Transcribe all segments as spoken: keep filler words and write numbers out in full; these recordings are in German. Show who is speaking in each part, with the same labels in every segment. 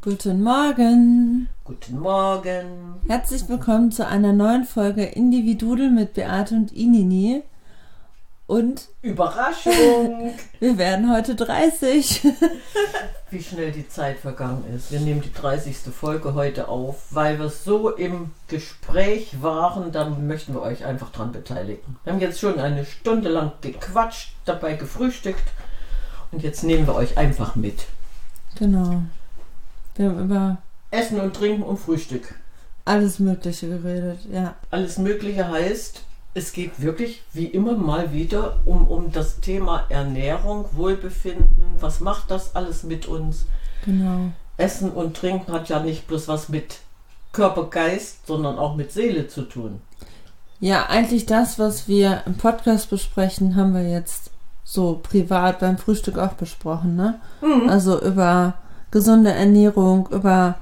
Speaker 1: Guten Morgen.
Speaker 2: Guten Morgen.
Speaker 1: Herzlich willkommen zu einer neuen Folge Individudel mit Beate und Inini. Und
Speaker 2: Überraschung!
Speaker 1: Wir werden heute dreißig.
Speaker 2: Wie schnell die Zeit vergangen ist. Wir nehmen die dreißigste Folge heute auf, weil wir so im Gespräch waren, da möchten wir euch einfach dran beteiligen. Wir haben jetzt schon eine Stunde lang gequatscht, dabei gefrühstückt und jetzt nehmen wir euch einfach mit.
Speaker 1: Genau. Wir haben über
Speaker 2: Essen und Trinken und Frühstück.
Speaker 1: Alles Mögliche geredet, ja.
Speaker 2: Alles Mögliche heißt, es geht wirklich wie immer mal wieder um, um das Thema Ernährung, Wohlbefinden. Was macht das alles mit uns?
Speaker 1: Genau.
Speaker 2: Essen und Trinken hat ja nicht bloß was mit Körper, Geist, sondern auch mit Seele zu tun.
Speaker 1: Ja, eigentlich das, was wir im Podcast besprechen, haben wir jetzt so privat beim Frühstück auch besprochen, ne?
Speaker 2: Mhm.
Speaker 1: Also über gesunde Ernährung, über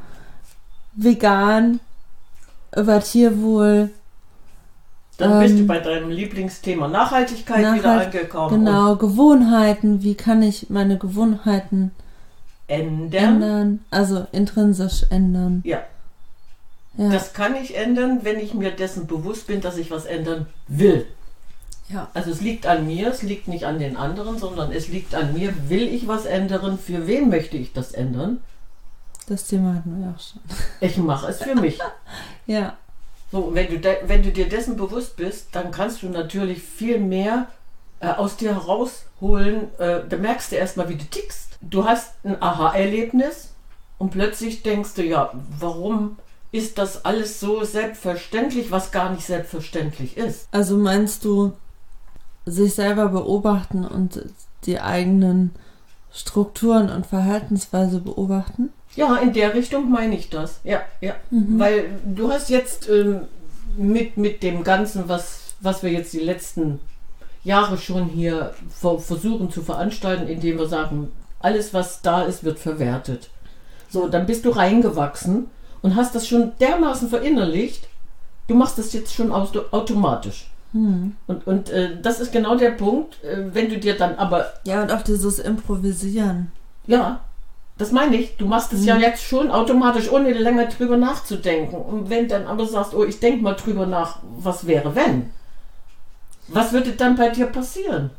Speaker 1: vegan, über Tierwohl.
Speaker 2: Dann
Speaker 1: ähm,
Speaker 2: bist du bei deinem Lieblingsthema Nachhaltigkeit
Speaker 1: Nachhalt-
Speaker 2: wieder angekommen.
Speaker 1: Genau, Gewohnheiten. Wie kann ich meine Gewohnheiten
Speaker 2: Ändern.
Speaker 1: ändern? Also intrinsisch ändern.
Speaker 2: Ja.
Speaker 1: Ja.
Speaker 2: Das kann ich ändern, wenn ich mir dessen bewusst bin, dass ich was ändern will.
Speaker 1: ja.
Speaker 2: Also es liegt an mir, es liegt nicht an den anderen, sondern es liegt an mir. Will ich was ändern? Für wen möchte ich das ändern?
Speaker 1: Das Thema hatten wir auch schon.
Speaker 2: Ich mache es für mich.
Speaker 1: Ja.
Speaker 2: So, wenn du, de- wenn du dir dessen bewusst bist, dann kannst du natürlich viel mehr äh, aus dir herausholen. Äh, da merkst du erstmal, wie du tickst. Du hast ein Aha-Erlebnis und plötzlich denkst du, ja, warum ist das alles so selbstverständlich, was gar nicht selbstverständlich ist?
Speaker 1: Also meinst du, sich selber beobachten und die eigenen Strukturen und Verhaltensweise beobachten?
Speaker 2: Ja, in der Richtung meine ich das. Ja, ja.
Speaker 1: Mhm.
Speaker 2: Weil du hast jetzt ähm, mit, mit dem Ganzen, was, was wir jetzt die letzten Jahre schon hier ver- versuchen zu veranstalten, indem wir sagen, alles, was da ist, wird verwertet. So, dann bist du reingewachsen und hast das schon dermaßen verinnerlicht, du machst das jetzt schon auto- automatisch.
Speaker 1: Hm.
Speaker 2: Und, und äh, das ist genau der Punkt, äh, wenn du dir dann aber,
Speaker 1: Ja, und auch dieses Improvisieren.
Speaker 2: ja, das meine ich, du machst es ja jetzt schon automatisch, ohne länger drüber nachzudenken. Und wenn dann aber sagst, oh, ich denke mal drüber nach, was wäre, wenn? Was würde dann bei dir passieren?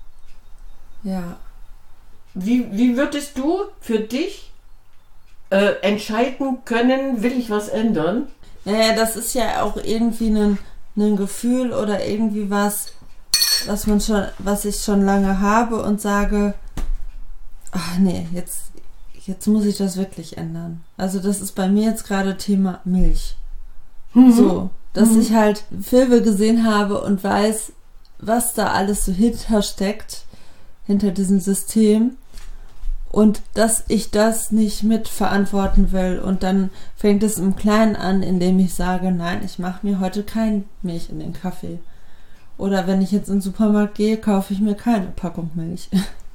Speaker 1: Ja.
Speaker 2: Wie, wie würdest du für dich äh, entscheiden können, will ich was ändern?
Speaker 1: Naja, das ist ja auch irgendwie ein, ein Gefühl oder irgendwie was, was man schon, was ich schon lange habe und sage, ach nee, jetzt, jetzt muss ich das wirklich ändern. Also das ist bei mir jetzt gerade Thema Milch.
Speaker 2: Mhm.
Speaker 1: So, dass
Speaker 2: Mhm.
Speaker 1: ich halt Filme gesehen habe und weiß, was da alles so hinter steckt, hinter diesem System. Und dass ich das nicht mitverantworten will. Und dann fängt es im Kleinen an, indem ich sage, nein, ich mache mir heute kein Milch in den Kaffee. Oder wenn ich jetzt in den Supermarkt gehe, kaufe ich mir keine Packung Milch.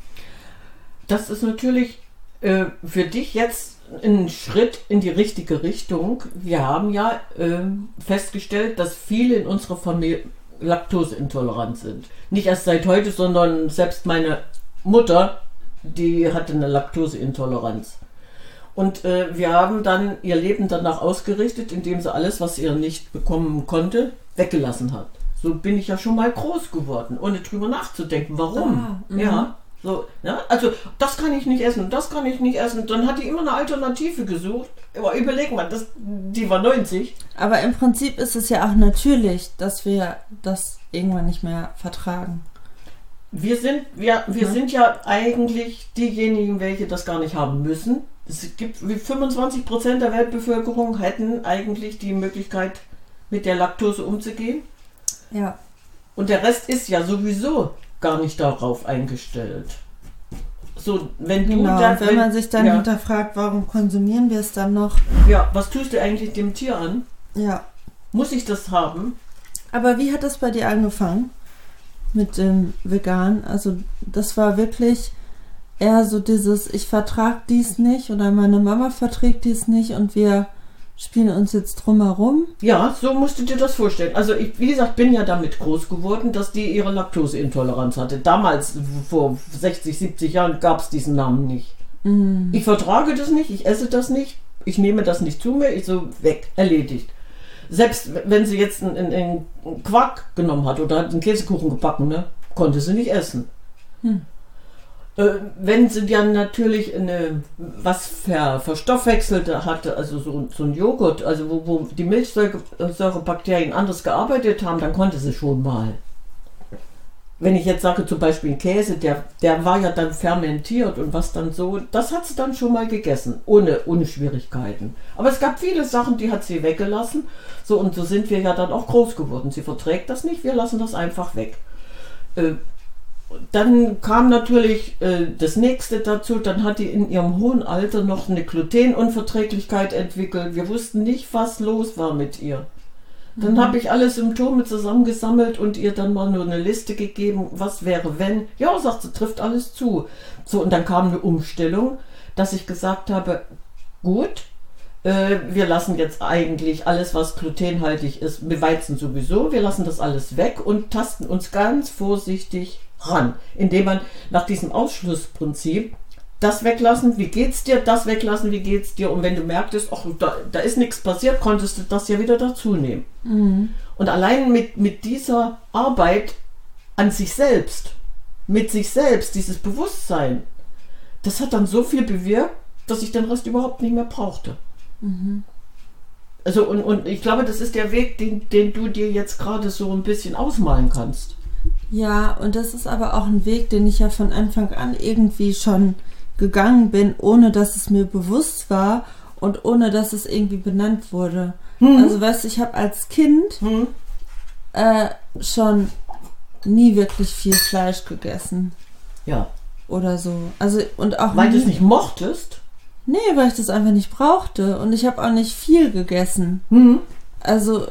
Speaker 2: Das ist natürlich äh, für dich jetzt ein Schritt in die richtige Richtung. Wir haben ja äh, festgestellt, dass viele in unserer Familie laktoseintolerant sind. Nicht erst seit heute, sondern selbst meine Mutter, die hatte eine Laktoseintoleranz. Und äh, wir haben dann ihr Leben danach ausgerichtet, indem sie alles, was ihr nicht bekommen konnte, weggelassen hat. So bin ich ja schon mal groß geworden, ohne drüber nachzudenken. Warum?
Speaker 1: Ah, mhm.
Speaker 2: ja, so, ja, also das kann ich nicht essen, das kann ich nicht essen. Dann hat die immer eine Alternative gesucht. Aber überleg mal, das, die war neunzig.
Speaker 1: Aber im Prinzip ist es ja auch natürlich, dass wir das irgendwann nicht mehr vertragen.
Speaker 2: Wir sind, wir, wir
Speaker 1: Ja.
Speaker 2: sind ja eigentlich diejenigen, welche das gar nicht haben müssen. Es gibt wie fünfundzwanzig Prozent der Weltbevölkerung hätten eigentlich die Möglichkeit, mit der Laktose umzugehen.
Speaker 1: Ja.
Speaker 2: Und der Rest ist ja sowieso gar nicht darauf eingestellt. So, wenn du
Speaker 1: Genau,
Speaker 2: dann,
Speaker 1: wenn man sich dann
Speaker 2: ja,
Speaker 1: hinterfragt, warum konsumieren wir es dann noch?
Speaker 2: ja, was tust du eigentlich dem Tier an?
Speaker 1: Ja.
Speaker 2: Muss ich das haben?
Speaker 1: Aber wie hat das bei dir angefangen? Mit dem Vegan? Also das war wirklich eher so dieses, ich vertrag dies nicht oder meine Mama verträgt dies nicht und wir spielen uns jetzt drumherum.
Speaker 2: Ja, so musst du dir das vorstellen. Also ich, wie gesagt, bin ja damit groß geworden, dass die ihre Laktoseintoleranz hatte. Damals, vor sechzig, siebzig Jahren, gab es diesen Namen nicht. Mhm. Ich vertrage das nicht, ich esse das nicht, ich nehme das nicht zu mir, ich so weg, erledigt. Selbst wenn sie jetzt einen, einen Quark genommen hat oder hat einen Käsekuchen gebacken, ne, konnte sie nicht essen. Hm. Äh, wenn sie dann natürlich eine, was ver, verstoffwechselt hatte, also so, so ein Joghurt, also wo, wo die Milchsäurebakterien anders gearbeitet haben, dann konnte sie schon mal. Wenn ich jetzt sage, zum Beispiel ein Käse, der, der war ja dann fermentiert und was dann so, das hat sie dann schon mal gegessen, ohne, ohne Schwierigkeiten. Aber es gab viele Sachen, die hat sie weggelassen. So, und so sind wir ja dann auch groß geworden. Sie verträgt das nicht, wir lassen das einfach weg. Äh, dann kam natürlich äh, das nächste dazu, dann hat die in ihrem hohen Alter noch eine Glutenunverträglichkeit entwickelt. Wir wussten nicht, was los war mit ihr. Dann habe ich alle Symptome zusammengesammelt und ihr dann mal nur eine Liste gegeben, was wäre, wenn. Ja, sagt sie, trifft alles zu. So, und dann kam eine Umstellung, dass ich gesagt habe, gut, äh, wir lassen jetzt eigentlich alles, was glutenhaltig ist, mit Weizen sowieso, wir lassen das alles weg und tasten uns ganz vorsichtig ran, indem man nach diesem Ausschlussprinzip das weglassen, wie geht's dir, das weglassen, wie geht's dir. Und wenn du merktest, ach, da, da ist nichts passiert, konntest du das ja wieder dazu nehmen. Mhm. Und allein mit, mit dieser Arbeit an sich selbst, mit sich selbst, dieses Bewusstsein, das hat dann so viel bewirkt, dass ich den Rest überhaupt nicht mehr brauchte. Mhm. Also und, und ich glaube, das ist der Weg, den, den du dir jetzt gerade so ein bisschen ausmalen kannst.
Speaker 1: Ja, und das ist aber auch ein Weg, den ich ja von Anfang an irgendwie schon gegangen bin, ohne dass es mir bewusst war und ohne dass es irgendwie benannt wurde. Hm. Also weißt du, ich habe als Kind hm. äh, schon nie wirklich viel Fleisch gegessen.
Speaker 2: Ja.
Speaker 1: Oder so. Also und auch
Speaker 2: weil
Speaker 1: nie,
Speaker 2: du es nicht mochtest?
Speaker 1: Nee, weil ich das einfach nicht brauchte. Und ich habe auch nicht viel gegessen.
Speaker 2: Hm.
Speaker 1: Also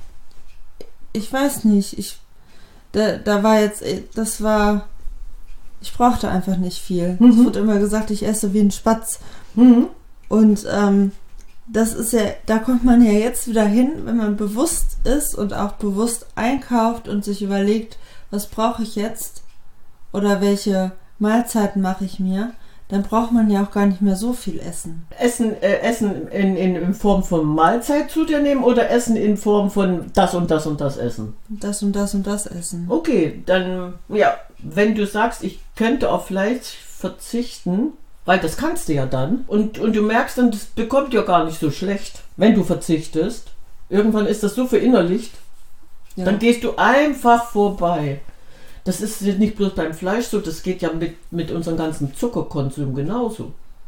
Speaker 1: ich weiß nicht. Ich da, da war jetzt, das war ich brauchte einfach nicht viel. Mhm. Es wurde immer gesagt, ich esse wie ein Spatz. Mhm. Und ähm, das ist ja, da kommt man ja jetzt wieder hin, wenn man bewusst ist und auch bewusst einkauft und sich überlegt, was brauche ich jetzt oder welche Mahlzeiten mache ich mir, dann braucht man ja auch gar nicht mehr so viel Essen.
Speaker 2: Essen, äh, Essen in, in, in Form von Mahlzeit zu dir nehmen oder Essen in Form von das und das und das Essen?
Speaker 1: Das und das und das Essen.
Speaker 2: Okay, dann, ja, wenn du sagst, ich könnte auf Fleisch verzichten, weil das kannst du ja dann, und, und du merkst dann, das bekommt ja gar nicht so schlecht, wenn du verzichtest. Irgendwann ist das so verinnerlicht, ja. Dann gehst du einfach vorbei. Das ist nicht bloß beim Fleisch so, das geht ja mit, mit unserem ganzen Zuckerkonsum genauso.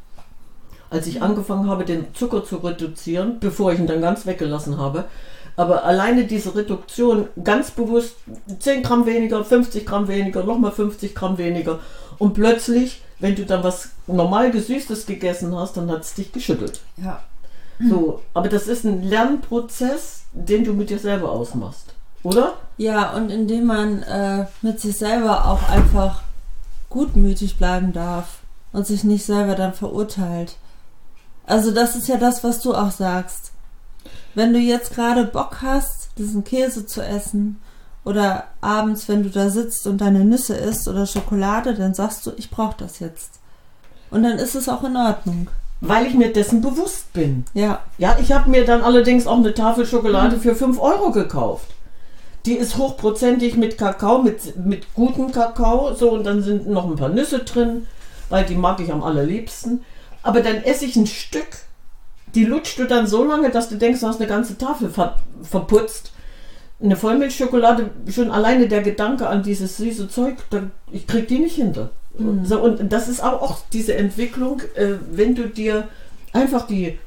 Speaker 2: Als ich angefangen habe, den Zucker zu reduzieren, bevor ich ihn dann ganz weggelassen habe, aber alleine diese Reduktion, ganz bewusst zehn Gramm weniger, fünfzig Gramm weniger, nochmal fünfzig Gramm weniger und plötzlich, wenn du dann was normal Gesüßtes gegessen hast, dann hat es dich geschüttelt.
Speaker 1: Ja.
Speaker 2: So, aber das ist ein Lernprozess, den du mit dir selber ausmachst, oder?
Speaker 1: Ja, und indem man äh, mit sich selber auch einfach gutmütig bleiben darf und sich nicht selber dann verurteilt. Also das ist ja das, was du auch sagst. Wenn du jetzt gerade Bock hast, diesen Käse zu essen oder abends, wenn du da sitzt und deine Nüsse isst oder Schokolade, dann sagst du, ich brauche das jetzt. Und dann ist es auch in Ordnung.
Speaker 2: Weil ich mir dessen bewusst bin.
Speaker 1: Ja.
Speaker 2: Ja, ich habe mir dann allerdings auch eine Tafel Schokolade mhm. für fünf Euro gekauft. Die ist hochprozentig mit Kakao, mit, mit gutem Kakao, so, und dann sind noch ein paar Nüsse drin, weil die mag ich am allerliebsten. Aber dann esse ich ein Stück, die lutscht du dann so lange, dass du denkst, du hast eine ganze Tafel ver, verputzt. Eine Vollmilchschokolade, schon alleine der Gedanke an dieses süße Zeug, dann, ich krieg die nicht hinter. Mhm. So, und das ist auch, auch diese Entwicklung, äh, wenn du dir einfach die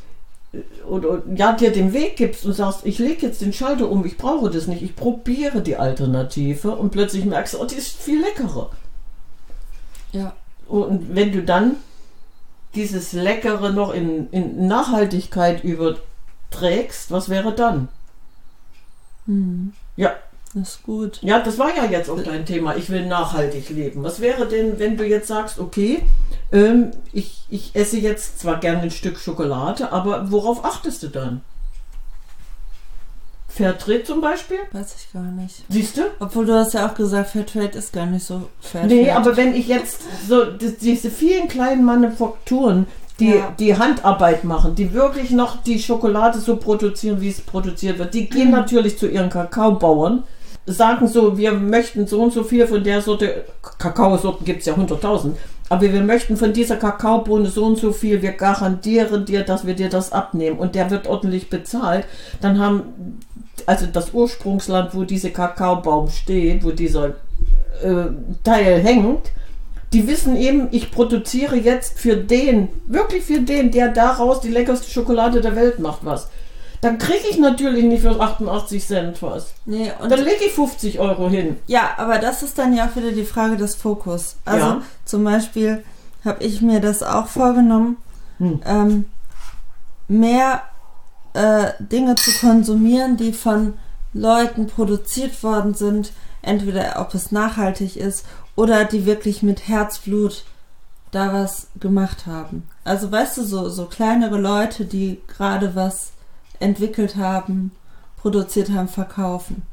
Speaker 2: oder ja, dir den Weg gibst und sagst, ich lege jetzt den Schalter um, ich brauche das nicht, ich probiere die Alternative und plötzlich merkst du, oh, die ist viel leckerer.
Speaker 1: Ja.
Speaker 2: Und wenn du dann dieses Leckere noch in, in Nachhaltigkeit überträgst, was wäre dann?
Speaker 1: Mhm.
Speaker 2: Ja.
Speaker 1: Das ist gut.
Speaker 2: Ja, das war ja jetzt auch dein Thema. Ich will nachhaltig leben. Was wäre denn, wenn du jetzt sagst, okay, ähm, ich, ich esse jetzt zwar gerne ein Stück Schokolade, aber worauf achtest du dann? Fairtrade zum Beispiel?
Speaker 1: Weiß ich gar nicht.
Speaker 2: Siehst du?
Speaker 1: Obwohl du hast ja auch gesagt, Fairtrade ist gar nicht so Fairtrade.
Speaker 2: Nee, aber wenn ich jetzt so die, diese vielen kleinen Manufakturen, die
Speaker 1: Ja.
Speaker 2: die Handarbeit machen, die wirklich noch die Schokolade so produzieren, wie es produziert wird, die gehen
Speaker 1: Mhm.
Speaker 2: natürlich zu ihren Kakaobauern, sagen so, wir möchten so und so viel von der Sorte, Kakaosorten gibt es ja hunderttausend, aber wir möchten von dieser Kakaobohne so und so viel, wir garantieren dir, dass wir dir das abnehmen und der wird ordentlich bezahlt, dann haben, also das Ursprungsland, wo dieser Kakaobaum steht, wo dieser äh, Teil hängt, die wissen eben, ich produziere jetzt für den, wirklich für den, der daraus die leckerste Schokolade der Welt macht, was. Dann kriege ich natürlich nicht für achtundachtzig Cent was.
Speaker 1: Nee, und
Speaker 2: Dann lege ich fünfzig Euro hin.
Speaker 1: ja, aber das ist dann ja auch wieder die Frage des Fokus. Also
Speaker 2: Ja.
Speaker 1: zum Beispiel habe ich mir das auch vorgenommen,
Speaker 2: Hm.
Speaker 1: ähm, mehr äh, Dinge zu konsumieren, die von Leuten produziert worden sind, entweder ob es nachhaltig ist oder die wirklich mit Herzblut da was gemacht haben. Also weißt du, so, so kleinere Leute, die gerade was entwickelt haben, produziert haben, verkaufen.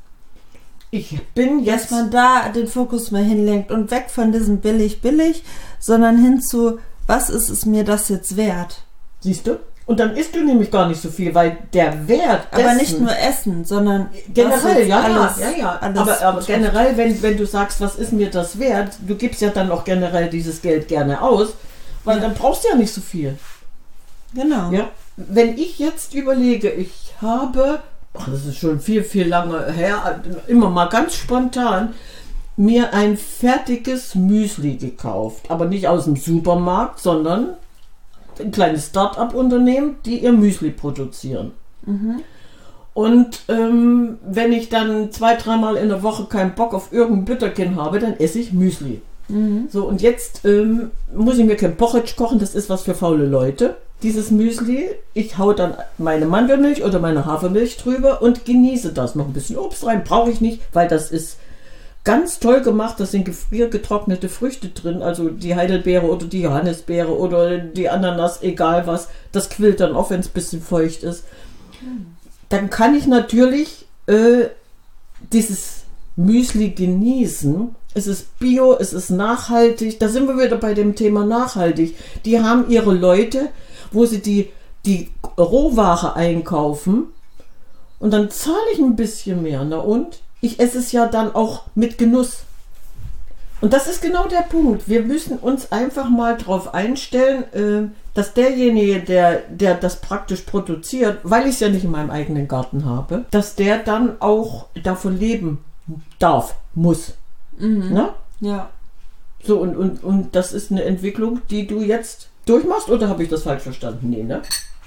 Speaker 2: Ich bin
Speaker 1: Dass
Speaker 2: jetzt...
Speaker 1: man da den Fokus mehr hinlenkt und weg von diesem billig, billig, sondern hin zu, was ist es mir das jetzt wert?
Speaker 2: Siehst du? Und dann isst du nämlich gar nicht so viel, weil der Wert
Speaker 1: Aber
Speaker 2: dessen,
Speaker 1: nicht nur Essen, sondern was
Speaker 2: generell,
Speaker 1: jetzt
Speaker 2: ja,
Speaker 1: alles,
Speaker 2: ja, ja, ja.
Speaker 1: alles
Speaker 2: aber, aber
Speaker 1: betrifft.
Speaker 2: generell, wenn, wenn du sagst, was ist mir das wert, du gibst ja dann auch generell dieses Geld gerne aus, weil
Speaker 1: Ja.
Speaker 2: dann brauchst du ja nicht so viel.
Speaker 1: Genau.
Speaker 2: Ja. Wenn ich jetzt überlege, ich habe, ach, das ist schon viel, viel lange her, immer mal ganz spontan, mir ein fertiges Müsli gekauft. Aber nicht aus dem Supermarkt, sondern ein kleines Start-up-Unternehmen, die ihr Müsli produzieren.
Speaker 1: Mhm.
Speaker 2: Und ähm, wenn ich dann zwei, dreimal in der Woche keinen Bock auf irgendein Bütterchen habe, dann esse ich Müsli.
Speaker 1: Mhm.
Speaker 2: So, und jetzt ähm, muss ich mir kein Porridge kochen, das ist was für faule Leute. Dieses Müsli, ich hau dann meine Mandelmilch oder meine Hafermilch drüber und genieße das. Noch ein bisschen Obst rein, brauche ich nicht, weil das ist ganz toll gemacht. Da sind gefriergetrocknete Früchte drin, also die Heidelbeere oder die Johannisbeere oder die Ananas, egal was. Das quillt dann auch, wenn es ein bisschen feucht ist. Dann kann ich natürlich äh, dieses Müsli genießen. Es ist bio, es ist nachhaltig. Da sind wir wieder bei dem Thema nachhaltig. Die haben ihre Leute, wo sie die, die Rohware einkaufen und dann zahle ich ein bisschen mehr. Na und? Ich esse es ja dann auch mit Genuss. Und das ist genau der Punkt. Wir müssen uns einfach mal darauf einstellen, äh, dass derjenige, der, der das praktisch produziert, weil ich es ja nicht in meinem eigenen Garten habe, dass der dann auch davon leben darf, muss.
Speaker 1: Mhm.
Speaker 2: Na?
Speaker 1: Ja.
Speaker 2: So, und, und, und das ist eine Entwicklung, die du jetzt durchmachst, oder habe ich das falsch verstanden? Nee, ne?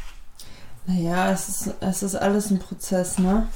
Speaker 1: Naja, es ist, es ist alles ein Prozess, ne?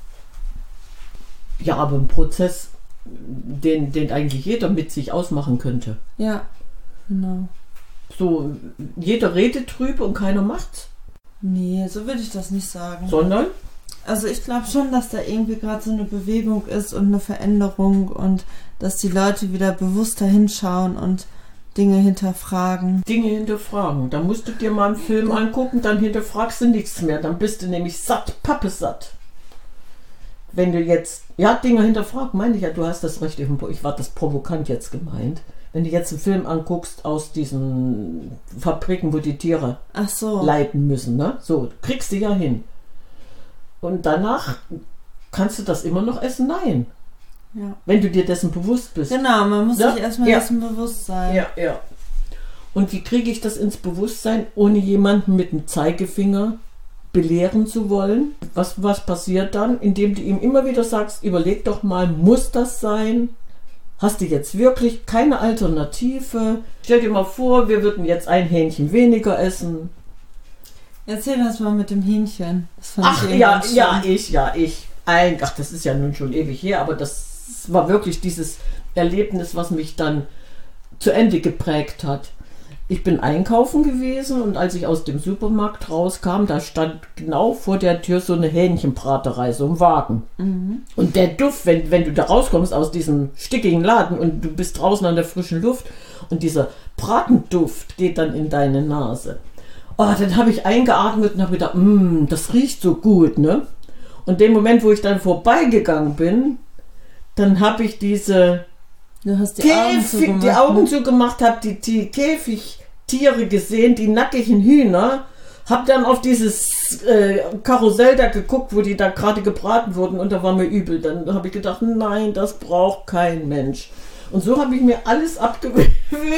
Speaker 2: Ja, aber ein Prozess, den, den eigentlich jeder mit sich ausmachen könnte.
Speaker 1: Ja, genau.
Speaker 2: So, jeder redet drüber und keiner macht's.
Speaker 1: Nee, so würde ich das nicht sagen.
Speaker 2: Sondern?
Speaker 1: Also ich glaube schon, dass da irgendwie gerade so eine Bewegung ist und eine Veränderung und dass die Leute wieder bewusster hinschauen und Dinge hinterfragen.
Speaker 2: Dinge hinterfragen. Da musst du dir mal einen Film angucken, dann hinterfragst du nichts mehr. Dann bist du nämlich satt, pappesatt. Wenn du jetzt, ja, Dinge hinterfragen, meine ich ja, du hast das recht, ich war das provokant jetzt gemeint. Wenn du jetzt einen Film anguckst aus diesen Fabriken, wo die Tiere
Speaker 1: Ach so.
Speaker 2: leiden müssen, ne? So, kriegst du ja hin. Und danach kannst du das immer noch essen? Nein.
Speaker 1: Ja.
Speaker 2: Wenn du dir dessen bewusst bist.
Speaker 1: Genau, man muss
Speaker 2: Ja,
Speaker 1: sich erstmal
Speaker 2: ja.
Speaker 1: dessen bewusst sein.
Speaker 2: Ja, ja. Und wie kriege ich das ins Bewusstsein, ohne jemanden mit dem Zeigefinger belehren zu wollen? Was, was passiert dann, indem du ihm immer wieder sagst, überleg doch mal, muss das sein? Hast du jetzt wirklich keine Alternative? Stell dir mal vor, wir würden jetzt ein Hähnchen weniger essen.
Speaker 1: Erzähl das mal mit dem Hähnchen. Das fand
Speaker 2: Ach
Speaker 1: ich
Speaker 2: ja,
Speaker 1: irgendwann
Speaker 2: ja,
Speaker 1: schon-
Speaker 2: ich, ja, ich. Ein, ach, das ist ja nun schon ewig her, aber das war wirklich dieses Erlebnis, was mich dann zu Ende geprägt hat. Ich bin einkaufen gewesen und als ich aus dem Supermarkt rauskam, da stand genau vor der Tür so eine Hähnchenbraterei, so ein Wagen.
Speaker 1: Mhm.
Speaker 2: Und der Duft, wenn, wenn du da rauskommst aus diesem stickigen Laden und du bist draußen an der frischen Luft und dieser Bratenduft geht dann in deine Nase. Oh, dann habe ich eingeatmet und habe gedacht, mm, das riecht so gut, ne? Und dem Moment, wo ich dann vorbeigegangen bin, dann habe ich diese
Speaker 1: Du hast die
Speaker 2: Käfig,
Speaker 1: Augen zugemacht.
Speaker 2: die Augen
Speaker 1: ne?
Speaker 2: zugemacht, habe die, die Käfigtiere gesehen, die nackigen Hühner, habe dann auf dieses äh, Karussell da geguckt, wo die da gerade gebraten wurden und da war mir übel. Dann habe ich gedacht, nein, das braucht kein Mensch. Und so habe ich mir alles abgewöhnt.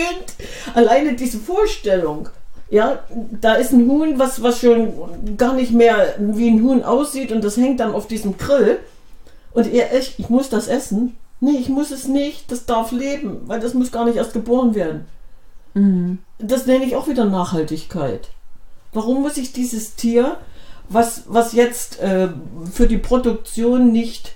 Speaker 2: Alleine diese Vorstellung. Ja, da ist ein Huhn, was, was schon gar nicht mehr wie ein Huhn aussieht und das hängt dann auf diesem Grill. Und ihr echt, ich muss das essen. Nee, ich muss es nicht. Das darf leben, weil das muss gar nicht erst geboren werden.
Speaker 1: Mhm.
Speaker 2: Das nenne ich auch wieder Nachhaltigkeit. Warum muss ich dieses Tier, was, was jetzt äh, für die Produktion nicht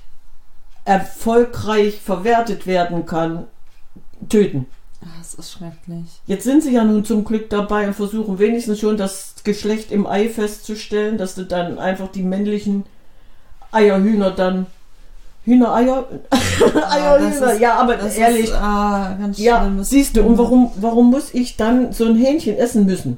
Speaker 2: erfolgreich verwertet werden kann, töten?
Speaker 1: Das ist schrecklich.
Speaker 2: Jetzt sind sie ja nun zum Glück dabei und versuchen wenigstens schon das Geschlecht im Ei festzustellen, dass du dann einfach die männlichen Eierhühner dann Hühnereier? Eierhühner, ja, aber
Speaker 1: das
Speaker 2: ehrlich.
Speaker 1: Ist, ah, ganz
Speaker 2: ja,
Speaker 1: schlimm.
Speaker 2: siehst du, und warum, warum muss ich dann so ein Hähnchen essen müssen?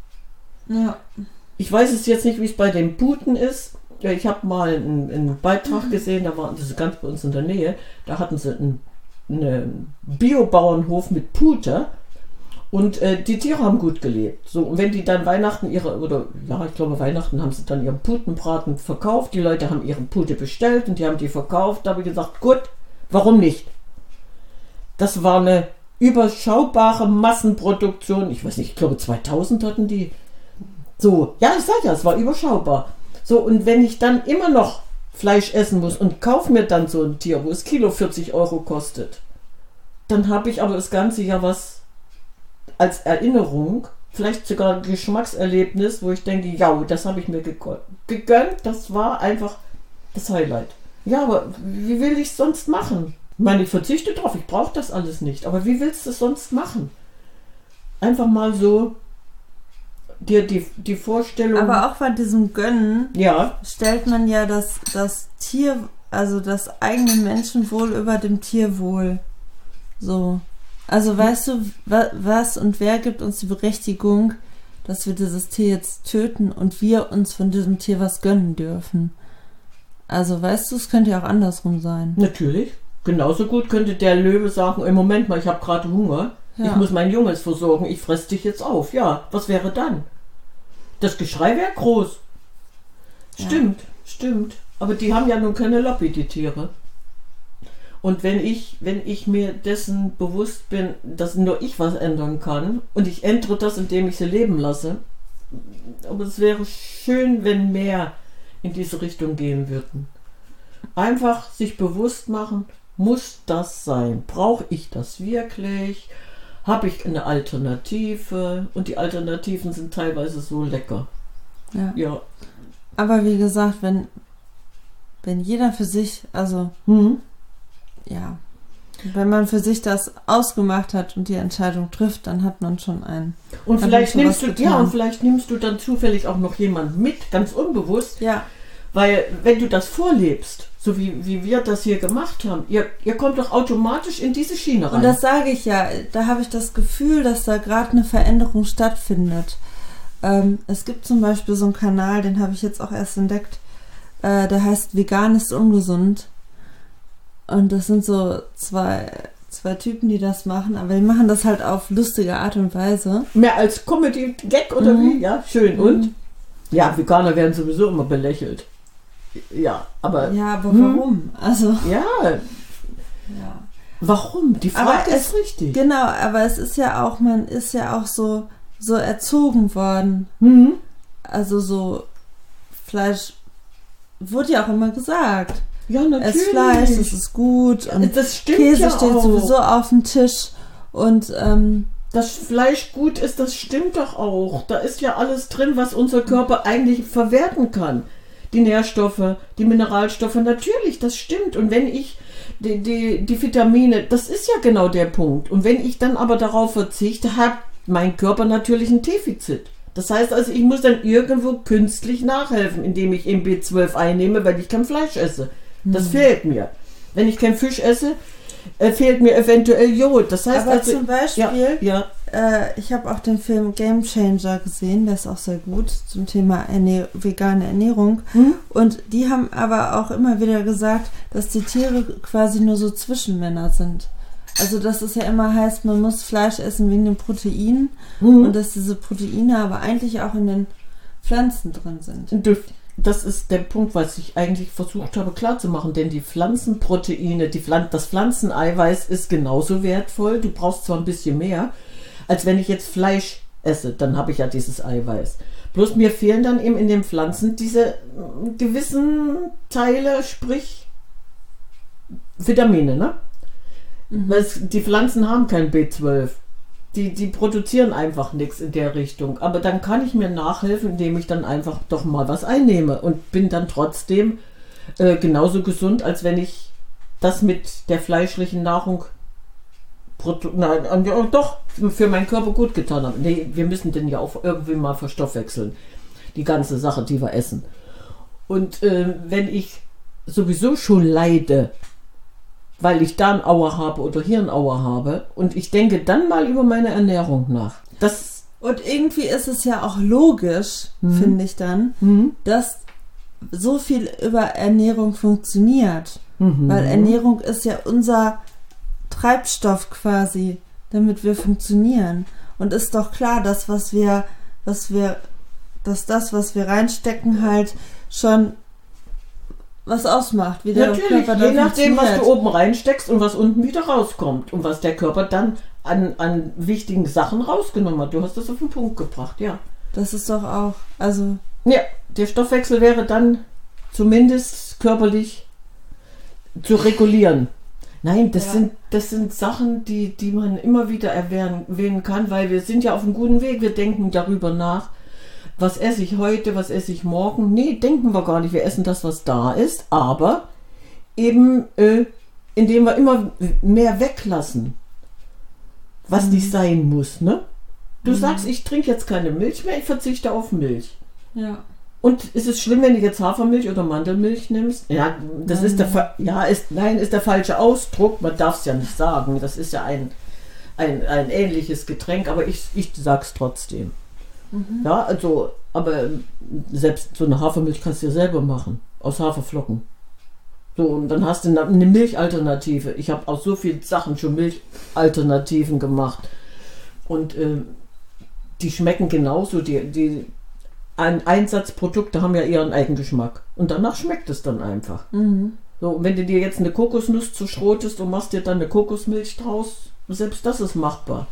Speaker 1: Ja.
Speaker 2: Ich weiß es jetzt nicht, wie es bei den Puten ist. Ja, ich habe mal einen, einen Beitrag gesehen, da war das ist ganz bei uns in der Nähe, da hatten sie einen, einen Biobauernhof mit Pute und äh, die Tiere haben gut gelebt. So, und wenn die dann Weihnachten ihre, oder ja, ich glaube Weihnachten haben sie dann ihren Putenbraten verkauft, die Leute haben ihren Pute bestellt und die haben die verkauft, da habe ich gesagt, gut, warum nicht? Das war eine überschaubare Massenproduktion, ich weiß nicht, ich glaube zweitausend hatten die. So, ja, ich sage ja, es war überschaubar. So, und wenn ich dann immer noch Fleisch essen muss und kaufe mir dann so ein Tier, wo das Kilo vierzig Euro kostet, dann habe ich aber das ganze Jahr was als Erinnerung, vielleicht sogar ein Geschmackserlebnis, wo ich denke, ja, das habe ich mir gegönnt, das war einfach das Highlight. Ja, aber wie will ich es sonst machen? Ich meine, ich verzichte drauf, ich brauche das alles nicht, aber wie willst du es sonst machen? Einfach mal so dir die, die Vorstellung...
Speaker 1: Aber auch bei diesem Gönnen
Speaker 2: ja.
Speaker 1: stellt man ja das, das Tier, also das eigene Menschenwohl über dem Tierwohl. So. Also weißt du, wa, was und wer gibt uns die Berechtigung, dass wir dieses Tier jetzt töten und wir uns von diesem Tier was gönnen dürfen? Also weißt du, es könnte ja auch andersrum sein.
Speaker 2: Natürlich. Genauso gut könnte der Löwe sagen, im Moment mal, ich habe gerade Hunger, ja. Ich muss mein Junges versorgen, ich fresse dich jetzt auf. Ja, was wäre dann? Das Geschrei wäre groß. Stimmt, ja. stimmt. Aber die haben ja nun keine Lobby, die Tiere. Und wenn ich, wenn ich mir dessen bewusst bin, dass nur ich was ändern kann und ich ändere das, indem ich sie leben lasse, aber es wäre schön, wenn mehr in diese Richtung gehen würden. Einfach sich bewusst machen, muss das sein? Brauche ich das wirklich? Habe ich eine Alternative? Und die Alternativen sind teilweise so lecker.
Speaker 1: Ja.
Speaker 2: ja.
Speaker 1: Aber wie gesagt, wenn, wenn jeder für sich, also
Speaker 2: mhm.
Speaker 1: ja, wenn man für sich das ausgemacht hat und die Entscheidung trifft, dann hat man schon einen.
Speaker 2: Und vielleicht nimmst du ja und vielleicht nimmst du dann zufällig auch noch jemanden mit, ganz unbewusst.
Speaker 1: Ja.
Speaker 2: Weil wenn du das vorlebst, so wie, wie wir das hier gemacht haben, ihr, ihr kommt doch automatisch in diese Schiene rein.
Speaker 1: Und das sage ich ja, da habe ich das Gefühl, dass da gerade eine Veränderung stattfindet. Ähm, es gibt zum Beispiel so einen Kanal, den habe ich jetzt auch erst entdeckt, äh, der heißt Vegan ist ungesund. Und das sind so zwei, zwei Typen, die das machen, aber die machen das halt auf lustige Art und Weise.
Speaker 2: Mehr als Comedy-Gag oder
Speaker 1: mhm.
Speaker 2: wie? Ja, schön. Und? Mhm. Ja, Veganer werden sowieso immer belächelt. Ja, aber...
Speaker 1: Ja, aber warum? Hm. Also...
Speaker 2: Ja.
Speaker 1: ja.
Speaker 2: Warum? Die Frage
Speaker 1: aber
Speaker 2: ist
Speaker 1: es,
Speaker 2: richtig.
Speaker 1: Genau, aber es ist ja auch, man ist ja auch so, so erzogen worden.
Speaker 2: Mhm.
Speaker 1: Also so Fleisch wurde ja auch immer gesagt.
Speaker 2: Ja, natürlich.
Speaker 1: Ess Fleisch, das ist gut.
Speaker 2: Ja,
Speaker 1: und
Speaker 2: das stimmt
Speaker 1: Käse
Speaker 2: ja
Speaker 1: steht
Speaker 2: auch.
Speaker 1: sowieso auf dem Tisch. Und ähm,
Speaker 2: dass Fleisch gut ist, das stimmt doch auch. Da ist ja alles drin, was unser Körper eigentlich verwerten kann. Die Nährstoffe, die Mineralstoffe, natürlich, das stimmt. Und wenn ich die, die, die Vitamine, das ist ja genau der Punkt. Und wenn ich dann aber darauf verzichte, hat mein Körper natürlich ein Defizit. Das heißt also, ich muss dann irgendwo künstlich nachhelfen, indem ich eben B zwölf einnehme, weil ich kein Fleisch esse. Das hm. fehlt mir. Wenn ich keinen Fisch esse, äh, fehlt mir eventuell Jod. Das heißt
Speaker 1: aber
Speaker 2: also,
Speaker 1: zum Beispiel,
Speaker 2: ja, ja.
Speaker 1: äh, ich habe auch den Film Game Changer gesehen, der ist auch sehr gut zum Thema Ernähr- vegane Ernährung.
Speaker 2: Hm?
Speaker 1: Und die haben aber auch immer wieder gesagt, dass die Tiere quasi nur so Zwischenmänner sind. Also dass es ja immer heißt, man muss Fleisch essen wegen den Proteinen
Speaker 2: Mhm.
Speaker 1: und dass diese Proteine aber eigentlich auch in den Pflanzen drin sind.
Speaker 2: Das ist der Punkt, was ich eigentlich versucht habe klarzumachen, denn die Pflanzenproteine, die Pflan- das Pflanzeneiweiß ist genauso wertvoll. Du brauchst zwar ein bisschen mehr, als wenn ich jetzt Fleisch esse, dann habe ich ja dieses Eiweiß. Bloß mir fehlen dann eben in den Pflanzen diese mm, gewissen Teile, sprich Vitamine, ne?
Speaker 1: Mhm.
Speaker 2: Weil es, die Pflanzen haben kein B zwölf. Die, die produzieren einfach nichts in der Richtung. Aber dann kann ich mir nachhelfen, indem ich dann einfach doch mal was einnehme und bin dann trotzdem äh, genauso gesund, als wenn ich das mit der fleischlichen Nahrung produ- nein, äh, doch für meinen Körper gut getan habe. Nee, wir müssen den ja auch irgendwie mal verstoffwechseln. Die ganze Sache, die wir essen. Und äh, wenn ich sowieso schon leide, weil ich da ein Auer habe oder hier ein Auer habe und ich denke dann mal über meine Ernährung nach. Das
Speaker 1: Und irgendwie ist es ja auch logisch,
Speaker 2: Mhm.
Speaker 1: finde ich dann,
Speaker 2: mhm.
Speaker 1: dass so viel über Ernährung funktioniert.
Speaker 2: Mhm.
Speaker 1: Weil Ernährung ist ja unser Treibstoff quasi, damit wir funktionieren. Und ist doch klar, dass was wir, was wir, dass das, was wir reinstecken, halt schon was ausmacht, wie der
Speaker 2: Natürlich,
Speaker 1: Körper
Speaker 2: je
Speaker 1: dann
Speaker 2: nachdem, was du
Speaker 1: funktioniert.
Speaker 2: oben reinsteckst und was unten wieder rauskommt und was der Körper dann an, an wichtigen Sachen rausgenommen hat. Du hast das auf den Punkt gebracht, ja.
Speaker 1: Das ist doch auch, also,
Speaker 2: Ja, der Stoffwechsel wäre dann zumindest körperlich zu regulieren. Nein, das,
Speaker 1: Ja.
Speaker 2: sind, das sind Sachen, die, die man immer wieder erwähnen kann, weil wir sind ja auf einem guten Weg. Wir denken darüber nach, was esse ich heute, was esse ich morgen. Nee, denken wir gar nicht. Wir essen das, was da ist, aber eben äh, indem wir immer mehr weglassen, was
Speaker 1: Mhm.
Speaker 2: nicht sein muss. Ne? Du
Speaker 1: Mhm.
Speaker 2: sagst, ich trinke jetzt keine Milch mehr, ich verzichte auf Milch.
Speaker 1: ja.
Speaker 2: Und ist es schlimm, wenn du jetzt Hafermilch oder Mandelmilch nimmst? Ja, das
Speaker 1: Nein.
Speaker 2: ist der Fa- ja, ist, nein, ist der falsche Ausdruck. Man darf es ja nicht sagen. Das ist ja ein, ein, ein ähnliches Getränk, aber ich, ich sag's trotzdem.
Speaker 1: Mhm.
Speaker 2: Ja, also, aber selbst so eine Hafermilch kannst du ja selber machen. Aus Haferflocken. So, und dann hast du eine eine Milchalternative. Ich habe aus so vielen Sachen schon Milchalternativen gemacht. Und ähm, die schmecken genauso. Die, die Ein- Einsatzprodukte haben ja ihren Eigengeschmack. Und danach schmeckt es dann einfach.
Speaker 1: Mhm.
Speaker 2: So, und wenn du dir jetzt eine Kokosnuss zuschrotest und machst dir dann eine Kokosmilch draus, selbst das ist machbar.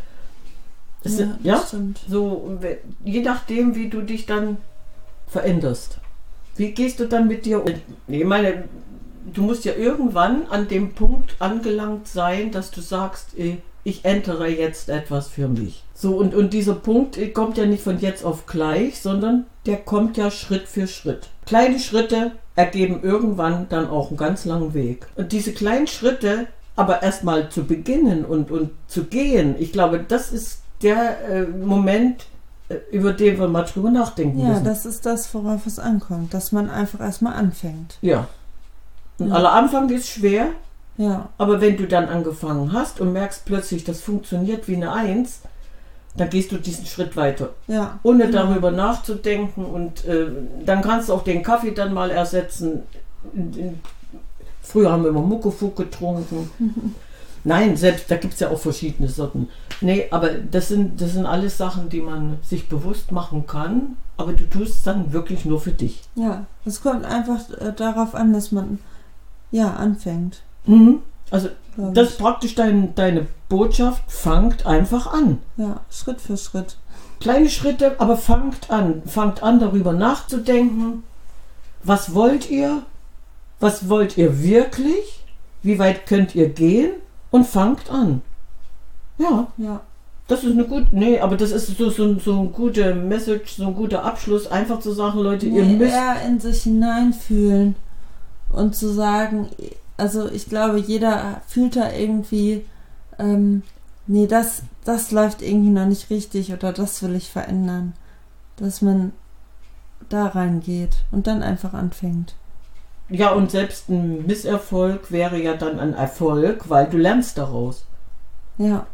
Speaker 2: Es
Speaker 1: Ja,
Speaker 2: sind-
Speaker 1: das
Speaker 2: ja?
Speaker 1: stimmt.
Speaker 2: So, we- je nachdem, wie du dich dann veränderst. Wie gehst du dann mit dir um? Ich meine, du musst ja irgendwann an dem Punkt angelangt sein, dass du sagst, eh, ich ändere jetzt etwas für mich. So, und, und dieser Punkt eh, kommt ja nicht von jetzt auf gleich, sondern der kommt ja Schritt für Schritt. Kleine Schritte ergeben irgendwann dann auch einen ganz langen Weg. Und diese kleinen Schritte aber erstmal zu beginnen und, und zu gehen, ich glaube, das ist der äh, Moment, äh, über den wir mal drüber nachdenken
Speaker 1: Ja,
Speaker 2: müssen.
Speaker 1: das ist das, worauf es ankommt, dass man einfach erstmal anfängt.
Speaker 2: Ja. Und
Speaker 1: Ja.
Speaker 2: aller Anfang ist schwer,
Speaker 1: Ja,
Speaker 2: aber wenn du dann angefangen hast und merkst plötzlich, das funktioniert wie eine Eins, dann gehst du diesen Schritt weiter,
Speaker 1: ja.
Speaker 2: ohne
Speaker 1: genau.
Speaker 2: darüber nachzudenken und äh, dann kannst du auch den Kaffee dann mal ersetzen. In, in, früher haben wir immer Muckefuck getrunken. Nein, selbst da gibt es ja auch verschiedene Sorten. Nee, aber das sind, das sind alles Sachen, die man sich bewusst machen kann, aber du tust es dann wirklich nur für dich.
Speaker 1: Ja, es kommt einfach äh, darauf an, dass man ja anfängt.
Speaker 2: Mhm. Also
Speaker 1: glaub
Speaker 2: das
Speaker 1: ich.
Speaker 2: ist praktisch dein, deine Botschaft, fangt einfach an.
Speaker 1: Ja, Schritt für Schritt.
Speaker 2: Kleine Schritte, aber fangt an. Fangt an, darüber nachzudenken. Was wollt ihr? Was wollt ihr wirklich? Wie weit könnt ihr gehen? Und fangt an. Ja,
Speaker 1: Ja,
Speaker 2: das ist eine gute, nee, aber das ist so, so, so eine gute Message, so ein guter Abschluss, einfach zu sagen, Leute, ihr
Speaker 1: nee,
Speaker 2: müsst...
Speaker 1: eher in sich hineinfühlen und zu sagen, also ich glaube, jeder fühlt da irgendwie, ähm, nee, das, das läuft irgendwie noch nicht richtig oder das will ich verändern. Dass man da reingeht und dann einfach anfängt.
Speaker 2: Ja, und selbst ein Misserfolg wäre ja dann ein Erfolg, weil du lernst daraus.
Speaker 1: Ja,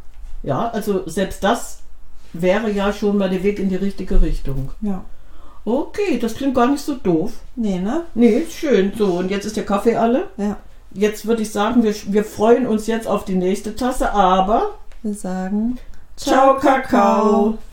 Speaker 2: Ja, also selbst das wäre ja schon mal der Weg in die richtige Richtung.
Speaker 1: Ja.
Speaker 2: Okay, das klingt gar nicht so doof.
Speaker 1: Nee, ne?
Speaker 2: Nee, schön. So, und jetzt ist der Kaffee alle.
Speaker 1: Ja.
Speaker 2: Jetzt würde ich sagen, wir, wir freuen uns jetzt auf die nächste Tasse, aber
Speaker 1: Wir sagen
Speaker 2: ciao, Kakao.